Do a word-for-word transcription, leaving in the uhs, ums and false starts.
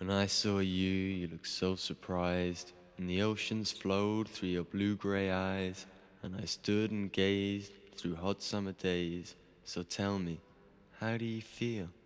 When I saw you, you looked so surprised, and the oceans flowed through your blue-gray eyes, and I stood and gazed through hot summer days. So tell me, how do you feel?